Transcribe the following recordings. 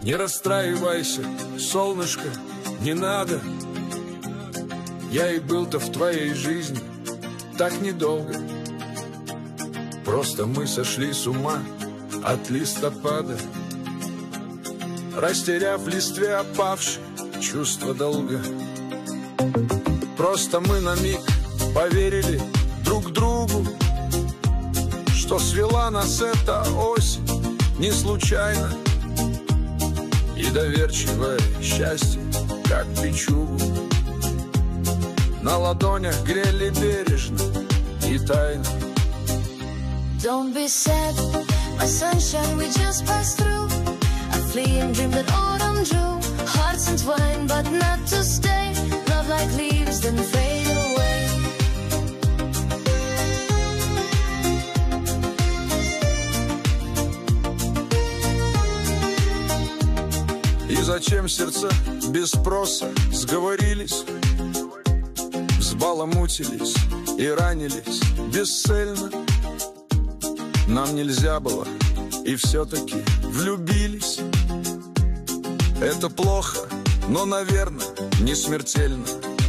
Не расстраивайся, солнышко, не надо. Я и был-то в твоей жизни так недолго. Просто мы сошли с ума от листопада, растеряв в листве опавшие чувство долга. Просто мы на миг поверили друг другу, что свела нас эта осень не случайно. И доверчивое счастье, как печугу, на ладонях грели бережно и тайно. Don't be sad, my sunshine, we just passed through a fleeting dream that autumn drew. Hearts entwined, but not to stay. Love like leaves, then fade away. И зачем сердца без спроса сговорились, взбаламутились и ранились бесцельно? Нам нельзя было, и все-таки влюбились. Это плохо, но, наверное, не смертельно.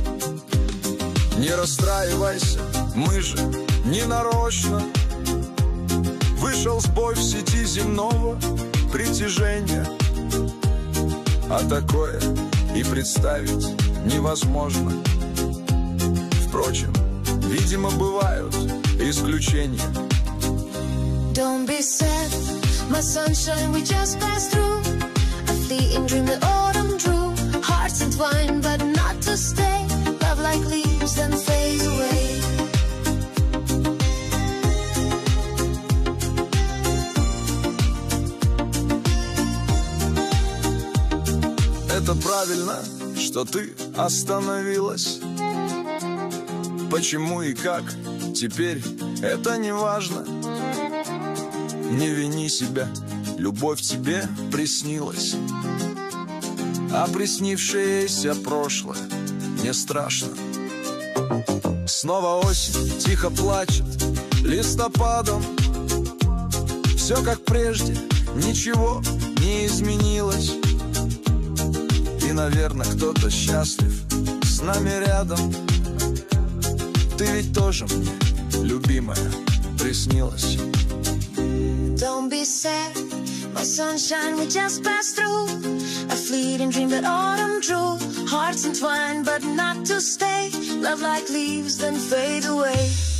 Не расстраивайся, мы же не нарочно. Вышел сбой в сети земного притяжения, а такое и представить невозможно. Впрочем, видимо, бывают исключения. Don't be sad, my sunshine, we just passed through a fleeting dream that autumn drew. Hearts entwined, but not to stay. Love like leaves, then fades away. Это правильно, что ты остановилась. Почему и как, теперь это не важно. Не вини себя, любовь тебе приснилась, а приснившееся прошлое не страшно. Снова осень тихо плачет листопадом. Все как прежде, ничего не изменилось. И, наверное, кто-то счастлив с нами рядом. Ты ведь тоже мне, любимая, приснилась. Don't be sad, my sunshine, we just passed through a fleeting dream that autumn drew. Hearts entwined, but not to stay. Love like leaves, then fade away.